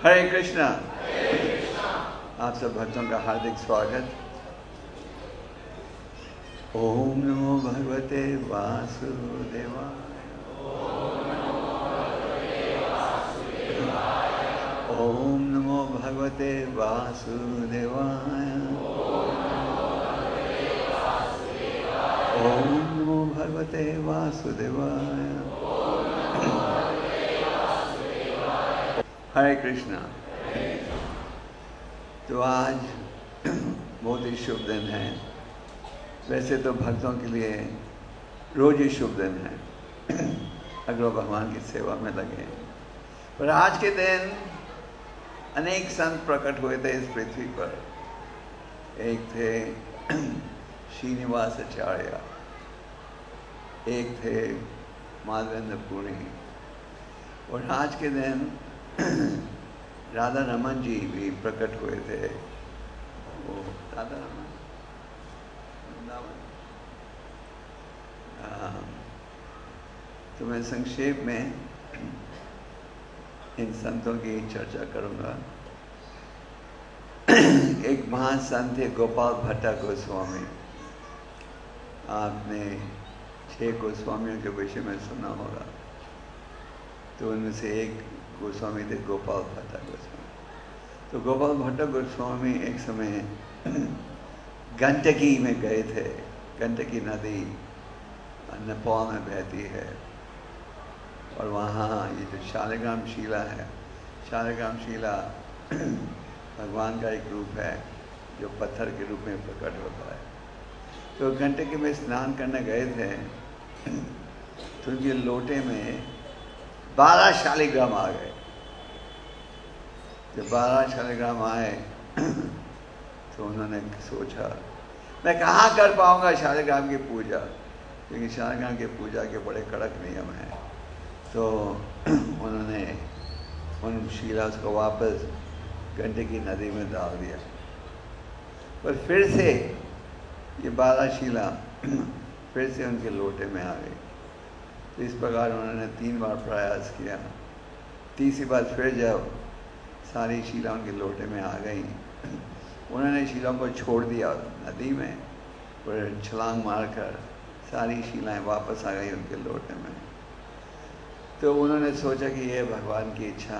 हरे कृष्णा। आप सब भक्तों का हार्दिक स्वागत। ओम नमो भगवते वासुदेवाय। ओम नमो भगवते वासुदेवाय। ओम नमो भगवते वासुदेवाय। हरे कृष्णा। तो आज बहुत ही शुभ दिन है। वैसे तो भक्तों के लिए रोज ही शुभ दिन है अगर वो भगवान की सेवा में लगे। पर आज के दिन अनेक संत प्रकट हुए थे इस पृथ्वी पर। एक थे श्रीनिवास आचार्य, एक थे माधवेंद्र पुरी, और आज के दिन राधा रमन जी भी प्रकट हुए थे। वो राधा रमन वृंदावन। तो मैं संक्षेप में इन संतों की चर्चा करूंगा। एक महान संत थे गोपाल भट्ट गोस्वामी। आपने 6 गोस्वामियों के विषय में सुना होगा। तो उनमें से एक गोस्वामी थे गोपाल भट्ट गोस्वामी। तो गोपाल भट्ट गोस्वामी एक समय गंडकी में गए थे। गंडकी नदी नेपाल में बहती है, और वहाँ ये जो शालिग्राम शिला है, शालिग्राम शिला भगवान का एक रूप है जो पत्थर के रूप में प्रकट होता है। तो गंडकी में स्नान करने गए थे, तो उनके लोटे में 12 शालिग्राम आ गए। जब 12 शालिग्राम आए तो उन्होंने सोचा मैं कहाँ कर पाऊंगा शालिग्राम की पूजा, क्योंकि शालिग्राम की पूजा के बड़े कड़क नियम हैं। तो उन्होंने उन शिला को वापस गंडकी नदी में डाल दिया। पर फिर से ये 12 शिला फिर से उनके लोटे में आ गई। तो इस प्रकार उन्होंने 3 बार प्रयास किया। तीसरी बार फिर जब सारी शिला उनके लोटे में आ गई, उन्होंने शिलाओं को छोड़ दिया नदी में, और छलांग मारकर सारी शिलाएं वापस आ गई उनके लोटे में। तो उन्होंने सोचा कि ये भगवान की इच्छा,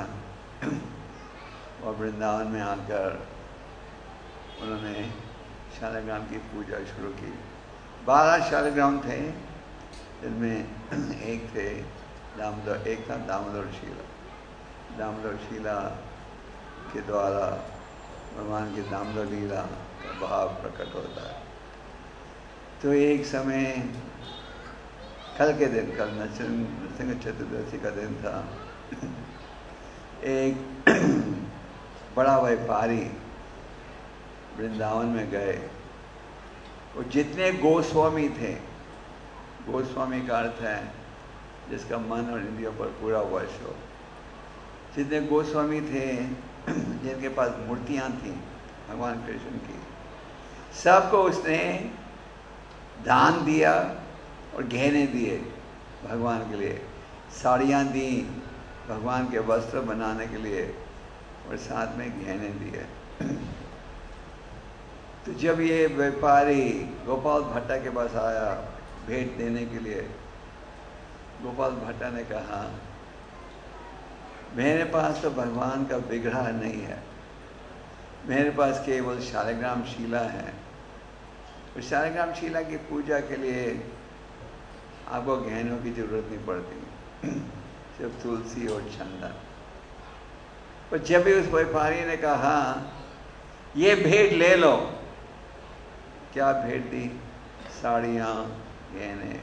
और वृंदावन में आकर उन्होंने शालिग्राम की पूजा शुरू की। 12 शालिग्राम थे, जिनमें एक थे दामोदर, एक था दामोदर शिला। दामोदर शिला के द्वारा भगवान की दामोदर लीला का भाव प्रकट होता है। तो एक समय कल के दिन, कल नरसिंह चतुर्दशी का दिन था, एक बड़ा व्यापारी वृंदावन में गए। और जितने गोस्वामी थे, गोस्वामी का अर्थ है जिसका मन और इंद्रियों पर पूरा वश हो, जितने गोस्वामी थे जिनके पास मूर्तियां थीं भगवान कृष्ण की, सबको उसने दान दिया और गहने दिए भगवान के लिए। साड़ियाँ दी भगवान के वस्त्र बनाने के लिए, और साथ में गहने दिए। तो जब ये व्यापारी गोपाल भट्ट के पास आया भेंट देने के लिए, गोपाल भट्ट ने कहा मेरे पास तो भगवान का विग्रह नहीं है, मेरे पास केवल शालिग्राम शिला है। और शालिग्राम शिला की पूजा के लिए आपको गहनों की जरूरत नहीं पड़ती, सिर्फ तुलसी और चंदन। पर जब भी उस व्यापारी ने कहा ये भेंट ले लो, क्या भेंट दी? साड़ियाँ, गहने।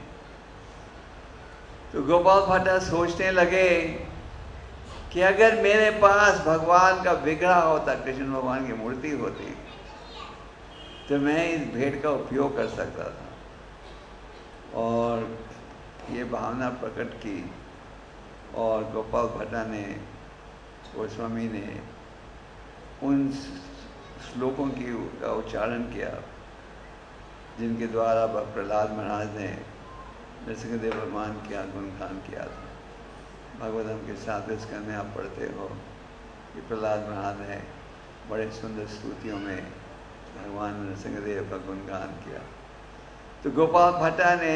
तो गोपाल भट्ट सोचने लगे कि अगर मेरे पास भगवान का विग्रह होता, कृष्ण भगवान की मूर्ति होती, तो मैं इस भेंट का उपयोग कर सकता था। और ये भावना प्रकट की, और गोपाल भट्ट ने, गोस्वामी ने उन श्लोकों का उच्चारण किया जिनके द्वारा प्रहलाद महाराज ने नरसिंहदेव भगवान का गुणगान किया था। भागवतम के 7वें स्कंद में आप पढ़ते हो कि प्रहलाद महाराज ने बड़े सुंदर स्तुतियों में भगवान नृसिंहदेव का गुणगान किया। तो गोपाल भट्टा ने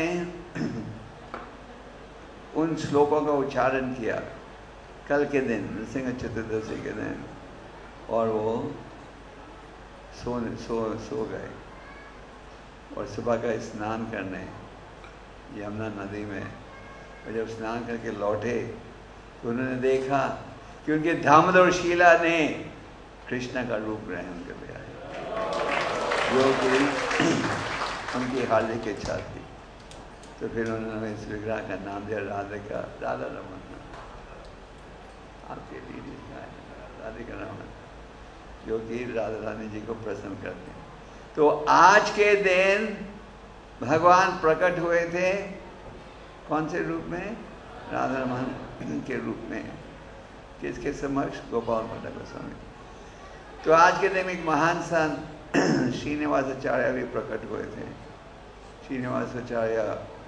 उन श्लोकों का उच्चारण किया कल के दिन, नृसिंह चतुर्दशी के दिन, और वो सो गए। और सुबह का स्नान करने यमुना नदी में, और जब स्नान करके लौटे तो उन्होंने देखा कि उनके दामोदर शीला ने कृष्ण का रूप ग्रहण कर लिया है, जो कि उनकी हार्दिक की इच्छा थी। तो फिर उन्होंने इस विग्रह का नाम दिया राधिका, राधा रमन। आपके लिए राधिका रमन, जो कि राधा रानी जी को प्रसन्न करते हैं। तो आज के दिन भगवान प्रकट हुए थे कौन से रूप में? राधा रमन के रूप में। किसके समक्ष? गोपाल भट्ट गोस्वामी। तो आज के दिन एक महान संत श्रीनिवासाचार्य भी प्रकट हुए थे। श्रीनिवासाचार्य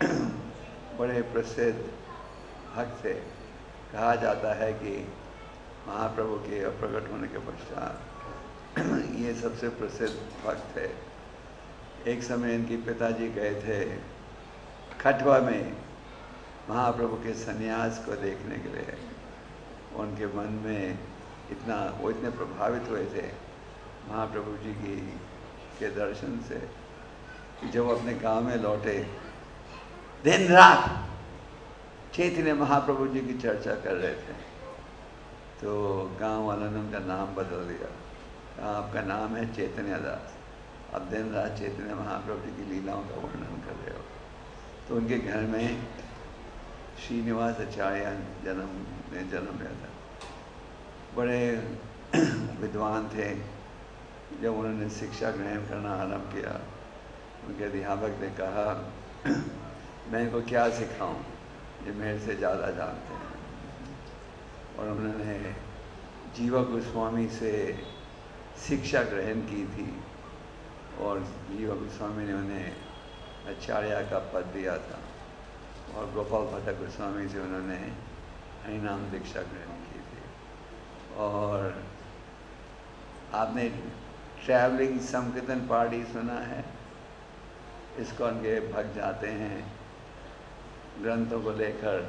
बड़े प्रसिद्ध भक्त थे। कहा जाता है कि महाप्रभु के प्रकट होने के पश्चात ये सबसे प्रसिद्ध भक्त थे। एक समय इनके पिताजी गए थे खटवा में महाप्रभु के सन्यास को देखने के लिए। उनके मन में वो इतने प्रभावित हुए थे महाप्रभु जी के दर्शन से कि जब अपने गांव में लौटे, दिन रात चैतन्य महाप्रभु जी की चर्चा कर रहे थे। तो गांव वालों ने उनका नाम बदल दिया। आपका नाम है चैतन्य दास, अब दिन रात चैतन्य महाप्रभु जी की लीलाओं का वर्णन कर रहे हो। तो उनके घर में श्रीनिवासाचार्य जन्म लिया था। बड़े विद्वान थे। जब उन्होंने शिक्षा ग्रहण करना आरंभ किया, उनके अध्यापक ने कहा, मैं इनको क्या सिखाऊं, ये मेरे से ज़्यादा जानते हैं। और उन्होंने जीवा गोस्वामी से शिक्षा ग्रहण की थी, और जीवा गोस्वामी ने उन्हें आचार्य का पद दिया था, और गोपाल भट्ट गोस्वामी से उन्होंने हरिनाम दीक्षा ग्रहण की थी। और आपने ट्रैवलिंग संकीर्तन पार्टी सुना है? इसको उनके भक्त जाते हैं ग्रंथों को लेकर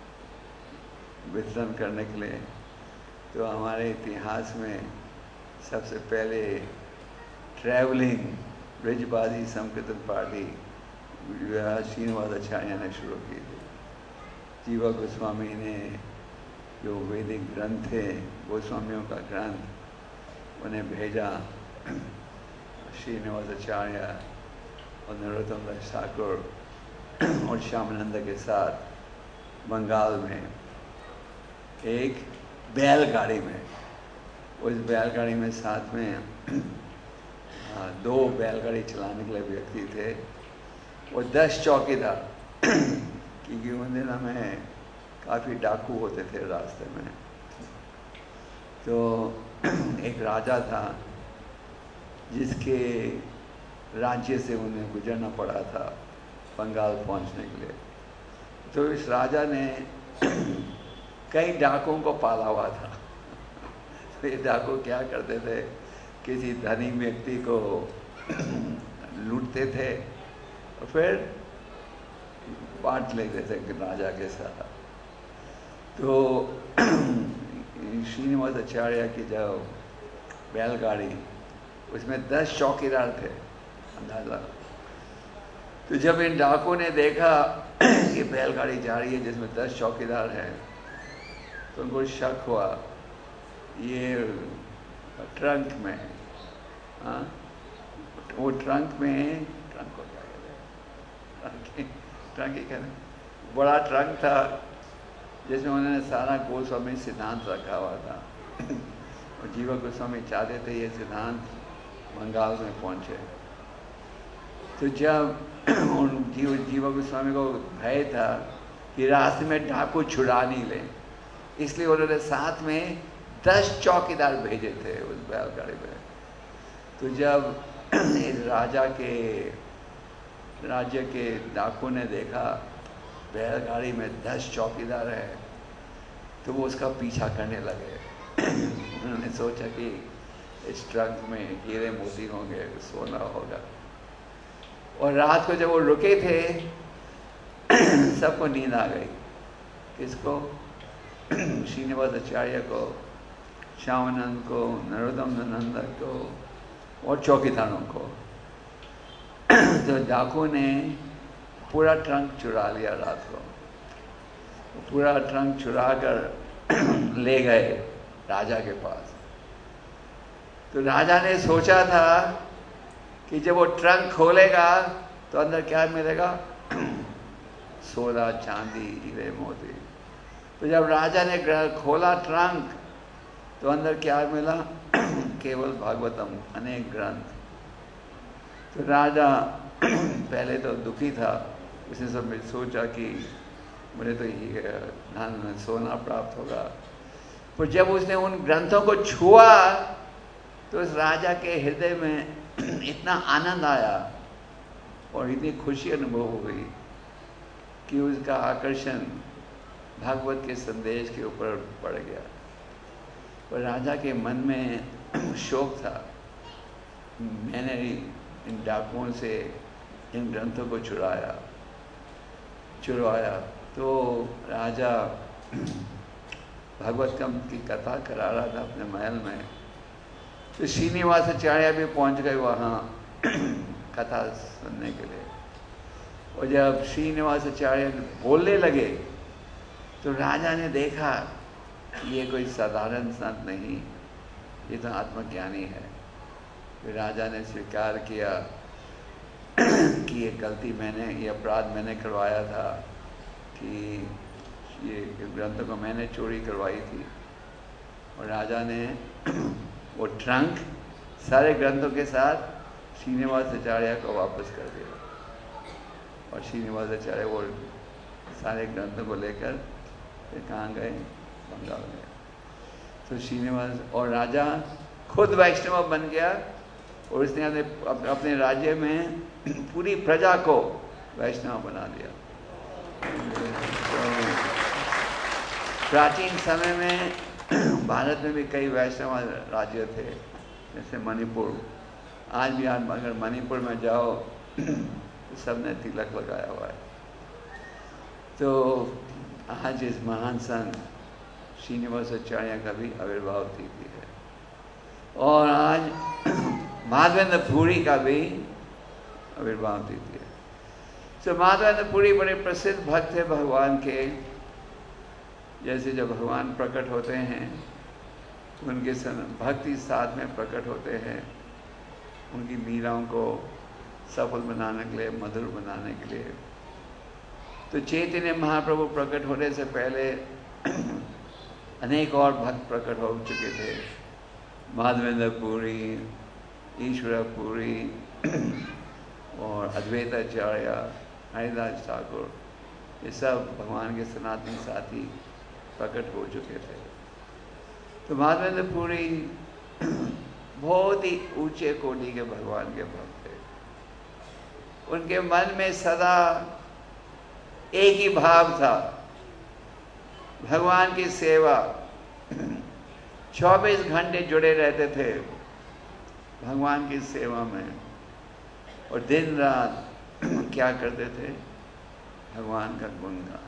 वितरण करने के लिए। तो हमारे इतिहास में सबसे पहले ट्रैवलिंग ब्रिजबाजी संकीर्तन पार्टी श्रीनिवासाचार्य ने शुरू की थी। जीवा गोस्वामी ने जो वैदिक ग्रंथ थे, गोस्वामियों का ग्रंथ, उन्हें भेजा श्रीनिवासाचार्य और नरोत्तम दास ठाकुर और श्यामानंद के साथ बंगाल में एक बैलगाड़ी में। उस बैलगाड़ी में साथ में 2 बैलगाड़ी चलाने के लिए व्यक्ति थे और 10 चौकीदार, क्योंकि उन दिनों में काफ़ी डाकू होते थे रास्ते में। तो एक राजा था जिसके राज्य से उन्हें गुजरना पड़ा था बंगाल पहुंचने के लिए। तो इस राजा ने कई डाकुओं को पाला हुआ था। तो ये डाकू क्या करते थे, किसी धनी व्यक्ति को लूटते थे और फिर बांट लेते थे राजा के साथ। तो श्रीनिवासाचार्य की जो बैलगाड़ी, उसमें 10 चौकीदार थे, अंदाजा। तो जब इन डाकुओं ने देखा कि बैलगाड़ी जा रही है जिसमें 10 चौकीदार हैं, तो उनको शक हुआ ये ट्रंक में, हाँ, वो ट्रंक में, ट्रंक को क्या कहते हैं, ट्रंक ही कहते हैं, बड़ा ट्रंक था जिसमें उन्होंने सारा गोस्वामी सिद्धांत रखा हुआ था। और जीवा गोस्वामी चाहते थे ये सिद्धांत बंगाल में पहुंचे। तो जब जीवा गोस्वामी को भय था कि रास्ते में डाकू छुड़ा नहीं ले, इसलिए उन्होंने साथ में 10 चौकीदार भेजे थे उस बैलगाड़ी में। तो जब इस राज्य के डाकू ने देखा बैलगाड़ी में 10 चौकीदार है, तो वो उसका पीछा करने लगे। उन्होंने सोचा कि इस ट्रंक में हीरे मोती होंगे, सोना होगा। और रात को जब वो रुके थे सबको नींद आ गई। किसको? श्रीनिवास आचार्य को, श्यामानंद को, नरोत्तम नंदन को और चौकीदारों को। तो डाकू ने पूरा ट्रंक चुरा लिया रात को। पूरा ट्रंक चुरा कर ले गए राजा के पास। तो राजा ने सोचा था कि जब वो ट्रंक खोलेगा तो अंदर क्या मिलेगा? सोना, चांदी, हीरे, मोती। तो जब राजा ने खोला ट्रंक तो अंदर क्या मिला? केवल भागवतम, अनेक ग्रंथ। तो राजा पहले तो दुखी था। उसने सब सोचा कि मुझे तो धन सोना प्राप्त होगा। पर जब उसने उन ग्रंथों को छुआ तो उस राजा के हृदय में इतना आनंद आया और इतनी खुशी अनुभव हुई कि उसका आकर्षण भागवत के संदेश के ऊपर पड़ गया। और राजा के मन में शोक था, मैंने इन डाकुओं से इन ग्रंथों को चुराया। तो राजा भागवतम की कथा करा रहा था अपने महल में। तो श्रीनिवास आचार्य भी पहुंच गए वहाँ कथा सुनने के लिए। और जब श्रीनिवास आचार्य बोलने लगे तो राजा ने देखा कि ये कोई साधारण संत नहीं, ये तो आत्मज्ञानी है। फिर राजा ने स्वीकार किया कि ये गलती मैंने, ये अपराध मैंने करवाया था, कि ये ग्रंथों को मैंने चोरी करवाई थी। और राजा ने वो ट्रंक सारे ग्रंथों के साथ श्रीनिवास आचार्य को वापस कर दिया। और श्रीनिवास आचार्य वो सारे ग्रंथों को लेकर फिर कहाँ गए? बंगाल गए। तो श्रीनिवास और राजा खुद वैष्णव बन गया और उसने अपने राज्य में पूरी प्रजा को वैष्णव बना दिया। तो प्राचीन समय में भारत में भी कई वैष्णव राज्य थे, जैसे मणिपुर। आज भी आप अगर मणिपुर में जाओ तो सबने तिलक लगाया हुआ है। तो आज इस महान संत श्रीनिवास आचार्य का भी आविर्भाव तिथि है। और आज माधवेंद्र पुरी का भी आविर्भाव तिथि है। तो माधवेंद्र पुरी बड़े प्रसिद्ध भक्त थे भगवान के। जैसे जब भगवान प्रकट होते हैं उनके भक्ति साथ में प्रकट होते हैं, उनकी लीलाओं को सफल बनाने के लिए, मधुर बनाने के लिए। तो चैतन्य महाप्रभु प्रकट होने से पहले अनेक और भक्त प्रकट हो चुके थे। माधवेंद्र पुरी, ईश्वर पुरी और अद्वैताचार्य, हरिदास ठाकुर, ये सब भगवान के सनातन साथी प्रकट हो चुके थे। तो माधवेंद्र पुरी बहुत ही ऊंचे कोटि के भगवान के भक्त थे। उनके मन में सदा एक ही भाव था, भगवान की सेवा। 24 घंटे जुड़े रहते थे भगवान की सेवा में और दिन रात क्या करते थे? भगवान का गुणगान।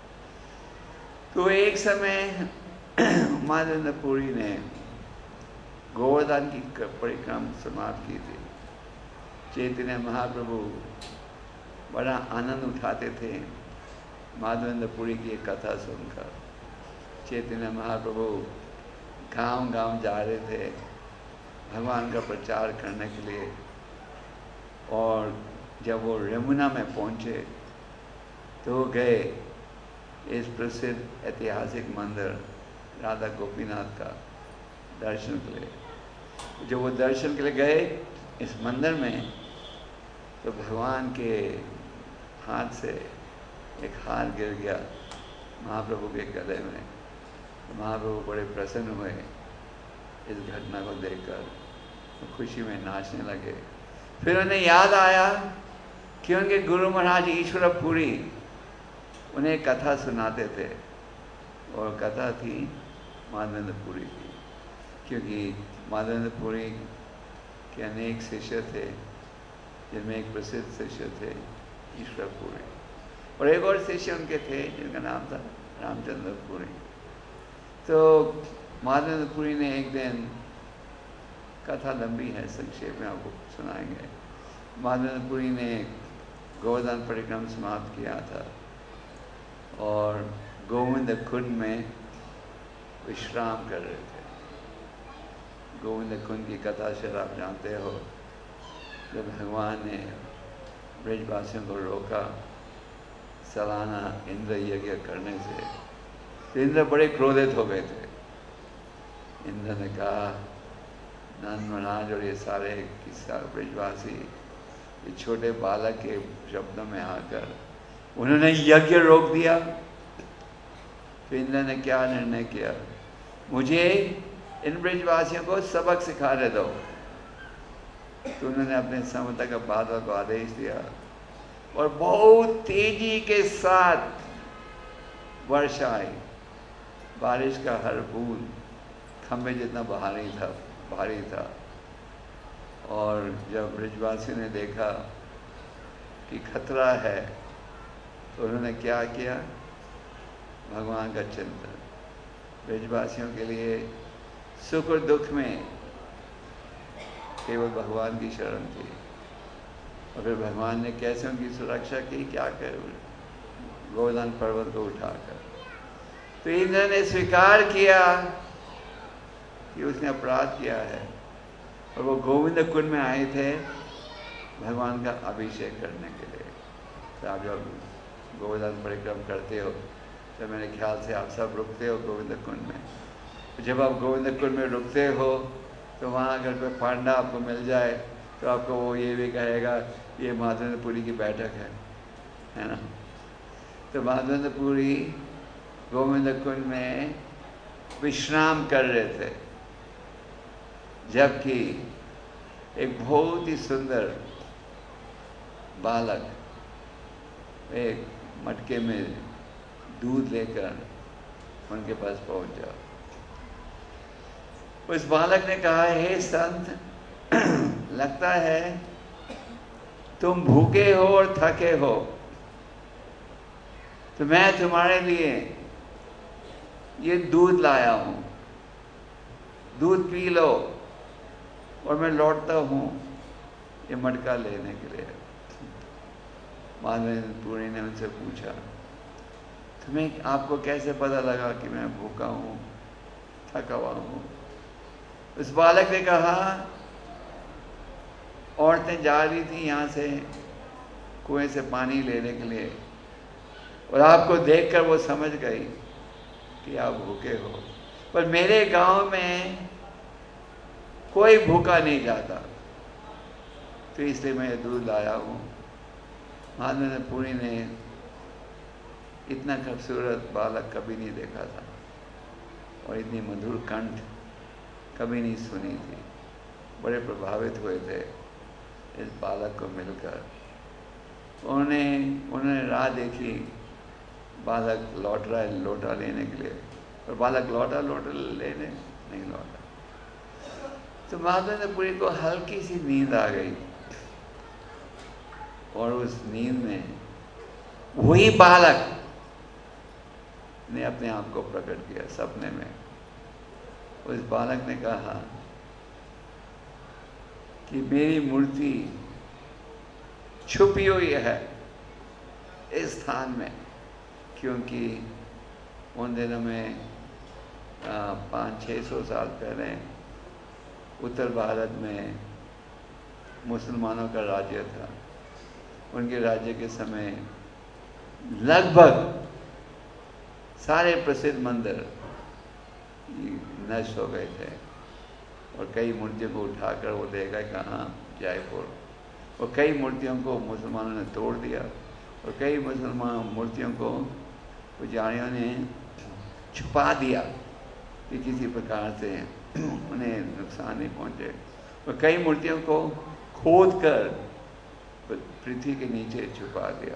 तो एक समय माधवेंद्र पुरी ने गोवर्धन की परिक्रमा समाप्त की थी। चैतन्य महाप्रभु बड़ा आनंद उठाते थे माधवेंद्र पुरी की एक कथा सुनकर। चैतन्य महाप्रभु गांव-गांव जा रहे थे भगवान का प्रचार करने के लिए। और जब वो यमुना में पहुंचे तो गए इस प्रसिद्ध ऐतिहासिक मंदिर राधा गोपीनाथ का दर्शन के लिए। जब वो दर्शन के लिए गए इस मंदिर में तो भगवान के हाथ से एक हार गिर गया महाप्रभु के गले में। तो महाप्रभु बड़े प्रसन्न हुए इस घटना को देखकर, तो खुशी में नाचने लगे। फिर उन्हें याद आया कि उनके गुरु महाराज ईश्वर पुरी उन्हें कथा सुनाते थे और कथा थी माधवेंद्र पुरी की क्योंकि माधवेंद्रपुरी के अनेक शिष्य थे, जिनमें एक प्रसिद्ध शिष्य थे ईश्वरपुरी, और एक और शिष्य उनके थे जिनका नाम था रामचंद्रपुरी। तो माधवेंद्रपुरी ने एक दिन, कथा लंबी है, संक्षेप में आपको सुनाएंगे। माधवेंद्रपुरी ने गोवर्धन परिक्रम समाप्त किया था और गोविंद कुंड में विश्राम कर रहे थे। गोविंद कुंड की कथा शायद आप जानते हो, जब भगवान ने ब्रजवासियों को रोका सालाना इंद्र यज्ञ करने से, तो इंद्र बड़े क्रोधित हो गए थे। इंद्र ने कहा, नंद महाराज और ये सारे किस्सा ब्रजवासी, ये छोटे बालक के शब्दों में आकर उन्होंने यज्ञ रोक दिया। तो इंद्र ने क्या निर्णय किया, मुझे इन ब्रजवासियों को सबक सिखाने दो। तो उन्होंने अपने समतक बादल को आदेश दिया और बहुत तेजी के साथ वर्षा आई। बारिश का हर बूंद खंबे जितना भारी था। और जब ब्रजवासियों ने देखा कि खतरा है, तो उन्होंने क्या किया, भगवान का चिंतन। ब्रजवासियों के लिए सुख और दुख में केवल भगवान की शरण थी। और फिर भगवान ने कैसे उनकी सुरक्षा की, क्या कर, गोवर्धन पर्वत को उठाकर। तो इंद्र ने स्वीकार किया कि उसने अपराध किया है, और वो गोविंद कुंड में आए थे भगवान का अभिषेक करने के लिए। तो आप जब गोवर्धन परिक्रम करते हो, तो मेरे ख्याल से आप सब रुकते हो गोविंद कुंड में। तो जब आप गोविंद कुंड में रुकते हो, तो वहाँ अगर कोई पांडा आपको मिल जाए, तो आपको वो ये भी कहेगा, ये माधवेंद्रपुरी की बैठक है ना। तो माधवेंद्रपुरी गोविंद कुंड में विश्राम कर रहे थे, जबकि एक बहुत ही सुंदर बालक एक मटके में दूध लेकर उनके पास पहुंचा। उस बालक ने कहा, हे संत, लगता है तुम भूखे हो और थके हो, तो मैं तुम्हारे लिए ये दूध लाया हूं, दूध पी लो, और मैं लौटता हूं ये मटका लेने के लिए। माधवेंद्रपुरी ने उनसे पूछा, तुम्हें, आपको कैसे पता लगा कि मैं भूखा हूं, थका हुआ हूं? उस बालक ने कहा, औरतें जा रही थी यहाँ से कुएं से पानी लेने के लिए, और आपको देखकर वो समझ गई कि आप भूखे हो। पर मेरे गांव में कोई भूखा नहीं जाता, तो इसलिए मैं दूध लाया हूँ। माधवेंद्रपुरी ने इतना खूबसूरत बालक कभी नहीं देखा था, और इतनी मधुर कंठ कभी नहीं सुनी थी। बड़े प्रभावित हुए थे इस बालक को मिलकर। उन्होंने राह देखी, बालक लौट रहा है लोटा लेने के लिए, और बालक लोटा लेने नहीं लौटा। तो माधवेंद्रपुरी को हल्की सी नींद आ गई, और उस नींद में वही बालक ने अपने आप को प्रकट किया सपने में। उस बालक ने कहा कि मेरी मूर्ति छुपी हुई है इस स्थान में, क्योंकि उन दिनों में 500-600 साल पहले उत्तर भारत में मुसलमानों का राज्य था। उनके राज्य के समय लगभग सारे प्रसिद्ध मंदिर नष्ट हो गए थे, और कई मूर्तियों को उठाकर वो ले गए कहाँ, जयपुर। और कई मूर्तियों को मुसलमानों ने तोड़ दिया, और कई मुसलमान मूर्तियों को पुजारियों ने छुपा दिया कि किसी प्रकार से उन्हें नुकसान नहीं पहुँचे। और कई मूर्तियों को खोद कर पृथ्वी के नीचे छुपा दिया।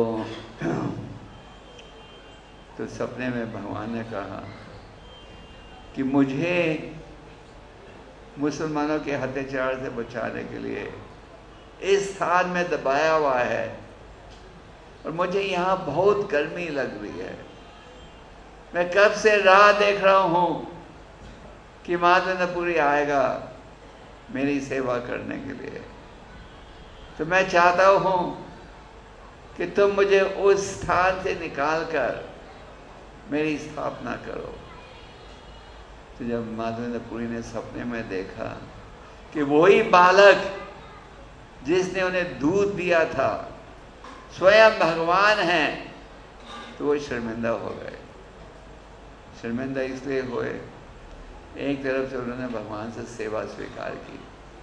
तो सपने में भगवान ने कहा कि मुझे मुसलमानों के अत्याचार से बचाने के लिए इस स्थान में दबाया हुआ है और मुझे यहाँ बहुत गर्मी लग रही है। मैं कब से राह देख रहा हूँ कि माधवेंद्रपुरी आएगा मेरी सेवा करने के लिए। तो मैं चाहता हूँ कि तुम मुझे उस स्थान से निकालकर मेरी स्थापना करो। तो जब माधवेंद्रपुरी ने सपने में देखा कि वही बालक जिसने उन्हें दूध दिया था स्वयं भगवान है, तो वो शर्मिंदा हो गए। शर्मिंदा इसलिए हुए, एक तरफ से उन्होंने भगवान से सेवा स्वीकार की।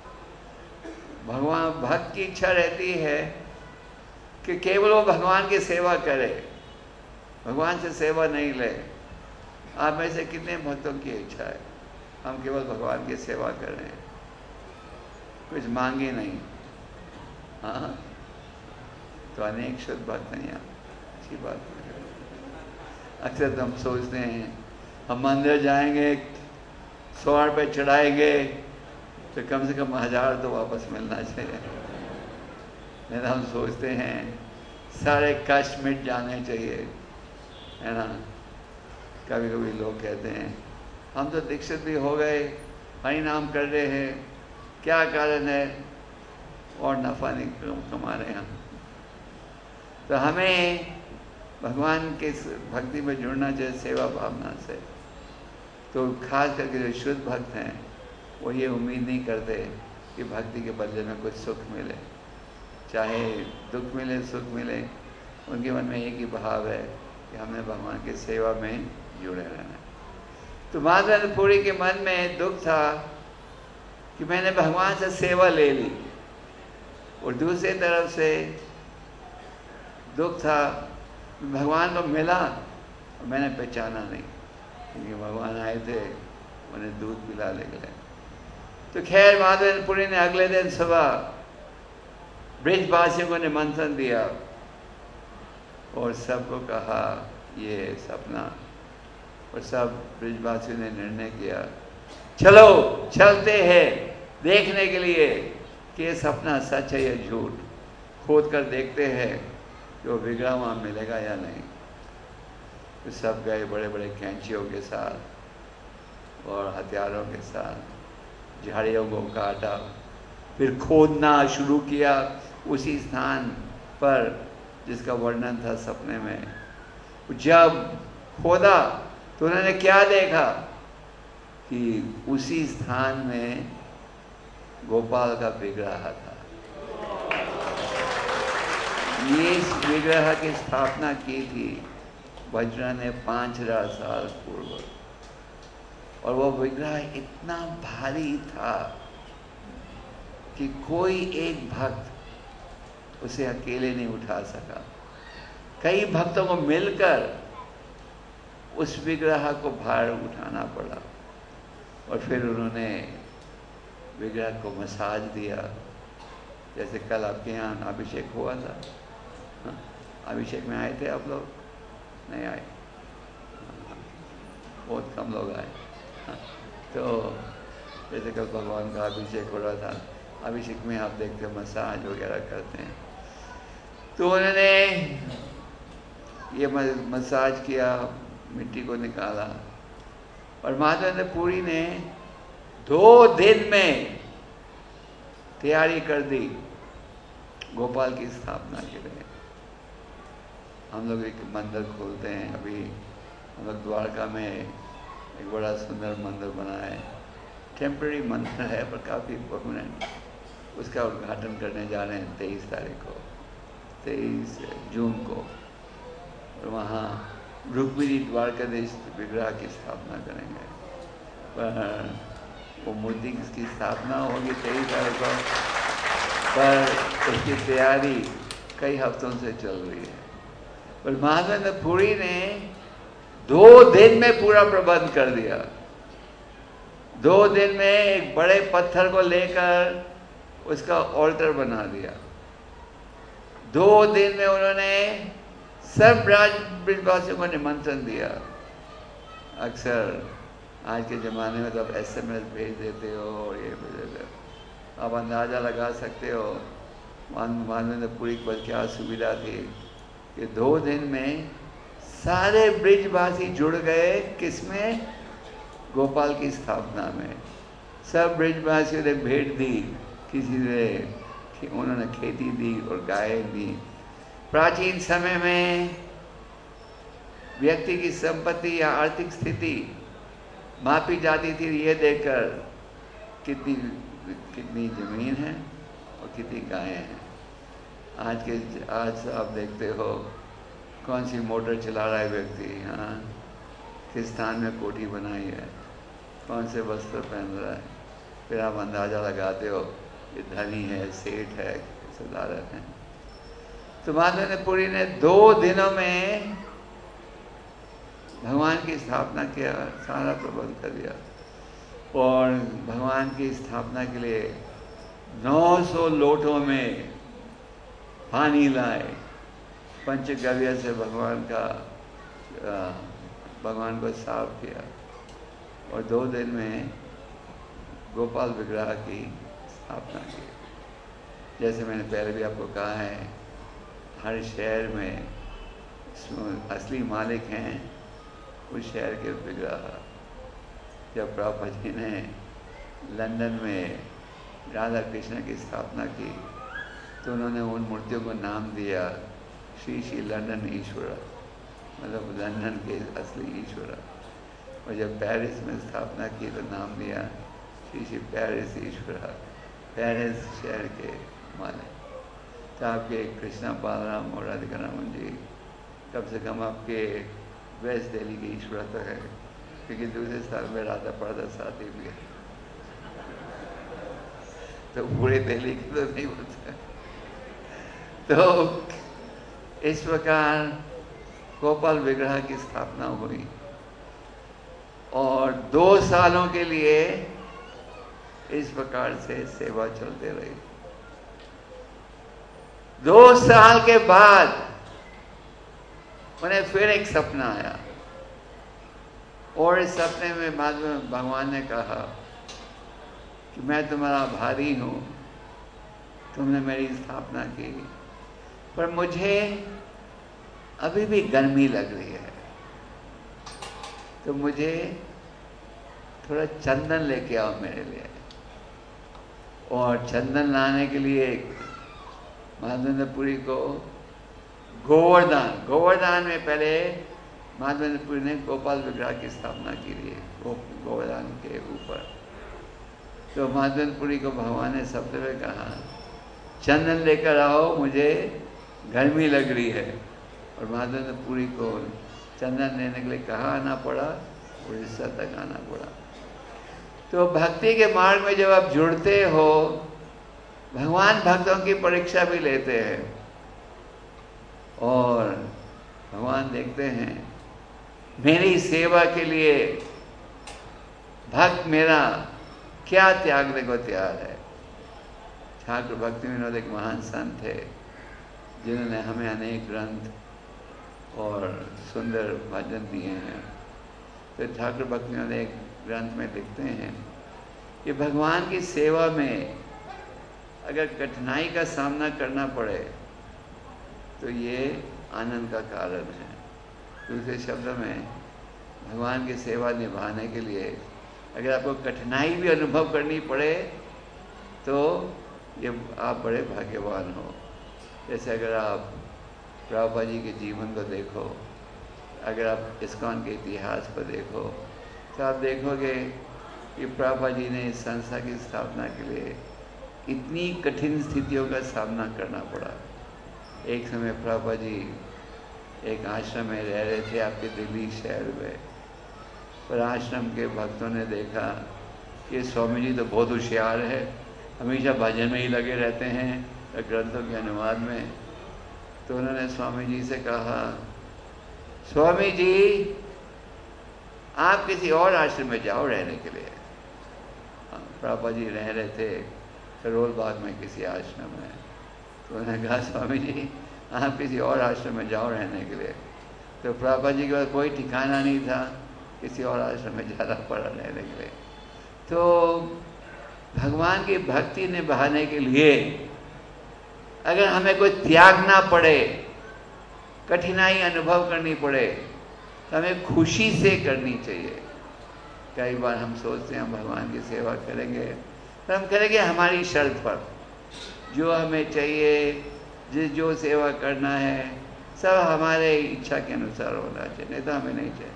भगवान भक्त की इच्छा रहती है कि केवल वो भगवान की सेवा करे, भगवान से सेवा नहीं ले। आप में से कितने भक्तों की इच्छा है हम केवल भगवान की सेवा करें, कुछ मांगे नहीं? हाँ, तो अनेक शुद्ध भक्त नहीं, अच्छी बात है। अक्सर हम सोचते हैं हम मंदिर जाएंगे, 100 रुपये चढ़ाएंगे तो कम से कम 1000 तो वापस मिलना चाहिए। नहीं, हम सोचते हैं सारे कष्ट मिट जाने चाहिए, है ना। कभी कभी लोग कहते हैं हम तो दीक्षित भी हो गए, हरि नाम कर रहे हैं, क्या कारण है, और नफा नहीं कमा रहे हम। तो हमें भगवान के भक्ति में जुड़ना चाहिए सेवा भावना से। तो खास करके जो शुद्ध भक्त हैं वो ये उम्मीद नहीं करते कि भक्ति के बदले में कुछ सुख मिले, चाहे दुख मिले सुख मिले, उनके मन में एक ही भाव है कि हमने भगवान की सेवा में जुड़े रहना है। तो माधवेंद्रपुरी के मन में दुख था कि मैंने भगवान से सेवा ले ली, और दूसरी तरफ से दुख था भगवान को मिला और मैंने पहचाना नहीं, क्योंकि भगवान आए थे उन्हें दूध पिला ले गए। तो खैर माधवेंद्रपुरी ने अगले दिन सुबह ब्रिजवासियों को निमंत्रण दिया और सबको कहा ये सपना, और सब ब्रिजवासियों ने निर्णय किया चलो चलते हैं देखने के लिए कि ये सपना सच है या झूठ। खोद कर देखते हैं कि वो विग्रह वहाँ मिलेगा या नहीं। तो सब गए बड़े बड़े कैंचियों के साथ और हथियारों के साथ, झाड़ियों को काटा, फिर खोदना शुरू किया उसी स्थान पर जिसका वर्णन था सपने में। जब खोदा तो उन्होंने क्या देखा कि उसी स्थान में गोपाल का विग्रह था। ये इस विग्रह की स्थापना की थी वज्र ने 5000 साल पूर्व, और वो विग्रह इतना भारी था कि कोई एक भक्त उसे अकेले नहीं उठा सका। कई भक्तों को मिलकर उस विग्रह को भार उठाना पड़ा, और फिर उन्होंने विग्रह को मसाज दिया। जैसे कल आपके यहाँ अभिषेक हुआ था, हाँ? अभिषेक में आए थे आप लोग? नहीं आए, बहुत कम लोग आए, हाँ? तो जैसे कल भगवान का अभिषेक हो रहा था, अभिषेक में आप देखते हो मसाज वगैरह करते हैं। तो उन्होंने ये मसाज किया, मिट्टी को निकाला, और माधवेंद्रपुरी ने 2 दिन में तैयारी कर दी गोपाल की स्थापना के लिए। हम लोग एक मंदिर खोलते हैं, अभी हम लोग द्वारका में एक बड़ा सुंदर मंदिर बना है, टेम्पररी मंदिर है पर काफ़ी परमानेंट। उसका उद्घाटन करने जा रहे हैं 23 तारीख को, 23 जून को, और वहाँ रुक्मिणी द्वारकाधीश विग्रह की स्थापना करेंगे। पर वो मूर्ति की स्थापना होगी 23 तारीख को, पर उसकी तैयारी कई हफ्तों से चल रही है। पर माधवेंद्रपुरी ने 2 दिन में पूरा प्रबंध कर दिया। 2 दिन में एक बड़े पत्थर को लेकर उसका ऑल्टर बना दिया। 2 दिन में उन्होंने सब ब्रिजवासियों को निमंत्रण दिया। अक्सर आज के ज़माने में तो आप SMS भेज देते हो और ये भेज देते हो। आप अंदाज़ा लगा सकते हो मानवेंद्रपुरी पर क्या सुविधा थी कि 2 दिन में सारे ब्रिजवासी जुड़ गए, किसमें? गोपाल की स्थापना में। सब ब्रिजवासियों ने भेंट दी, किसी ने उन्होंने खेती दी और गायें दी। प्राचीन समय में व्यक्ति की संपत्ति या आर्थिक स्थिति मापी जाती थी ये देखकर कितनी जमीन है और कितनी गायें हैं। आज आप देखते हो कौन सी मोटर चला रहा है व्यक्ति, हाँ, किस स्थान में कोठी बनाई है, कौन से वस्त्र पहन रहा है, फिर आप अंदाज़ा लगाते हो ये धनी है, सेठ है, सदारत है। तो माधवेंद्रपुरी ने 2 दिनों में भगवान की स्थापना किया, सारा प्रबंध कर दिया और भगवान की स्थापना के लिए 900 लोटों में पानी लाए, पंचगव्य से भगवान को साफ किया और 2 दिन में गोपाल विग्रह की स्थापना की। जैसे मैंने पहले भी आपको कहा है, हर शहर में असली मालिक हैं उस शहर के विग्रह। जब प्रभुपाद जी ने लंदन में राधा कृष्ण की स्थापना की तो उन्होंने उन मूर्तियों को नाम दिया श्री श्री लंदन ईश्वर, मतलब लंदन के असली ईश्वर। और जब पेरिस में स्थापना की तो नाम दिया श्री श्री पेरिस ईश्वर, पेरिस शहर के मालिक। तो आपके कृष्णा बालराम और राधिका रामन जी कम से कम आपके वेस्ट दिल्ली की ईश्वर तो है, क्योंकि दूसरे साल में राधा पर्दा शादी भी है, तो पूरे दिल्ली की तो नहीं होता। तो इस प्रकार गोपाल विग्रह की स्थापना हुई और 2 सालों के लिए इस प्रकार से सेवा चलते रही। 2 साल के बाद उन्हें फिर एक सपना आया और इस सपने में भगवान ने कहा कि मैं तुम्हारा भारी हूं, तुमने मेरी स्थापना की, पर मुझे अभी भी गर्मी लग रही है, तो मुझे थोड़ा चंदन लेके आओ मेरे लिए। और चंदन लाने के लिए माधवेंद्रपुरी को गोवर्धन में पहले माधवेंद्रपुरी ने गोपाल विग्रह की स्थापना की थी गोवर्धन के ऊपर। तो माधवेंद्रपुरी को भगवान ने सबसे पहले कहा चंदन लेकर आओ, मुझे गर्मी लग रही है। और माधवेंद्रपुरी को चंदन लेने के लिए कहाँ आना पड़ा? उड़ीसा तक आना पड़ा। तो भक्ति के मार्ग में जब आप जुड़ते हो, भगवान भक्तों की परीक्षा भी लेते हैं और भगवान देखते हैं मेरी सेवा के लिए भक्त मेरा क्या त्यागने को तैयार है। ठाकुर भक्ति विनोद एक महान संत थे जिन्होंने हमें अनेक ग्रंथ और सुंदर भजन दिए हैं। तो ठाकुर भक्ति विनोद एक ग्रंथ में लिखते हैं कि भगवान की सेवा में अगर कठिनाई का सामना करना पड़े तो ये आनंद का कारण है। दूसरे शब्दों में भगवान की सेवा निभाने के लिए अगर आपको कठिनाई भी अनुभव करनी पड़े तो ये आप बड़े भाग्यवान हो। जैसे अगर आप प्रभुपाद जी के जीवन को देखो, अगर आप इस्कॉन के इतिहास पर देखो तो आप देखोगे कि प्रभुपाद जी ने इस संस्था की स्थापना के लिए इतनी कठिन स्थितियों का सामना करना पड़ा। एक समय प्रभुपाद जी एक आश्रम में रह रहे थे आपके दिल्ली शहर में, पर आश्रम के भक्तों ने देखा कि स्वामी जी तो बहुत होशियार है, हमेशा भजन में ही लगे रहते हैं ग्रंथों के अनुवाद में। तो उन्होंने स्वामी जी से कहा, स्वामी जी आप किसी और आश्रम में जाओ रहने के लिए। प्रभुपाद जी रह रहे थे करोल बाग में किसी आश्रम में। तो उन्होंने कहा स्वामी जी आप किसी और आश्रम में जाओ रहने के लिए। तो प्रभुपाद जी के पास कोई ठिकाना नहीं था, किसी और आश्रम में ज़्यादा पड़ा रहने के लिए। तो भगवान की भक्ति निभाने के लिए अगर हमें कोई त्यागना पड़े, कठिनाई अनुभव करनी पड़े, तो हमें खुशी से करनी चाहिए। कई बार हम सोचते हैं हम भगवान की सेवा करेंगे, तो हम करेंगे हमारी शर्त पर, जो हमें चाहिए, जो सेवा करना है सब हमारे इच्छा के अनुसार होना चाहिए, नहीं तो हमें नहीं चाहिए।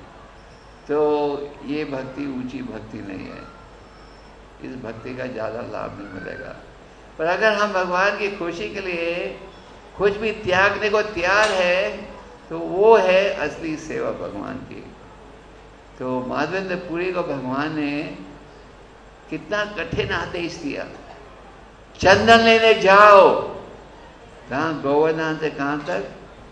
तो ये भक्ति ऊंची भक्ति नहीं है, इस भक्ति का ज़्यादा लाभ नहीं मिलेगा। पर अगर हम भगवान की खुशी के लिए कुछ भी त्यागने को तैयार है, तो वो है असली सेवा भगवान की। तो माधवेंद्र पुरी को भगवान ने कितना कठिन आदेश दिया, चंदन लेने जाओ। कहाँ? गोवर्धन से कहाँ तक?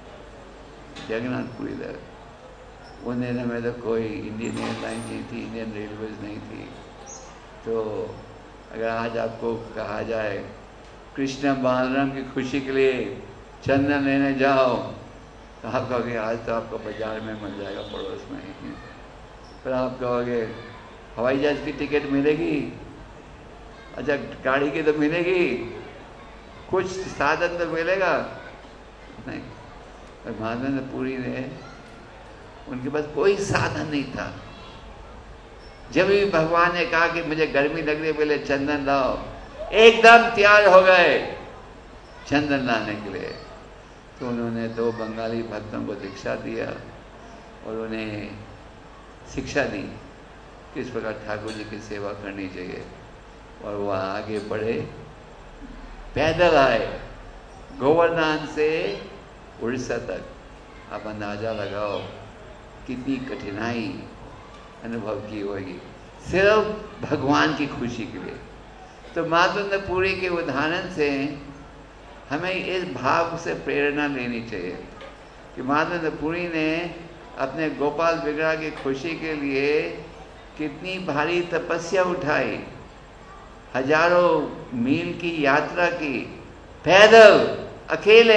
जगन्नाथपुरी तक। उन दिनों में तो कोई इंडियन एयरलाइंस नहीं थी, इंडियन रेलवेज नहीं थी। तो अगर आज आपको कहा जाए कृष्ण बालराम की खुशी के लिए चंदन लेने जाओ, तो आप कहोगे आज तो आपको बाजार में मिल जाएगा, पड़ोस में ही। फिर आप कहोगे हवाई जहाज की टिकट मिलेगी, अच्छा गाड़ी की तो मिलेगी, कुछ साधन तो मिलेगा नहीं। और माधवेंद्र पुरी ने, उनके पास कोई साधन नहीं था। जब भी भगवान ने कहा कि मुझे गर्मी लग रही है, बोले चंदन लाओ, एकदम तैयार हो गए चंदन लाने के लिए। तो उन्होंने 2 बंगाली भक्तों को दीक्षा दिया और उन्हें शिक्षा दी किस प्रकार ठाकुर जी की सेवा करनी चाहिए। और वह आगे बढ़े, पैदल आए गोवर्धन से उड़ीसा तक। आप अंदाजा लगाओ कितनी कठिनाई अनुभव की होगी सिर्फ भगवान की खुशी के लिए। तो माधवेंद्र पुरी के उदाहरण से हमें इस भाव से प्रेरणा लेनी चाहिए कि माधवेंद्र पुरी ने अपने गोपाल विग्रह की खुशी के लिए कितनी भारी तपस्या उठाई, हजारों मील की यात्रा की, पैदल अकेले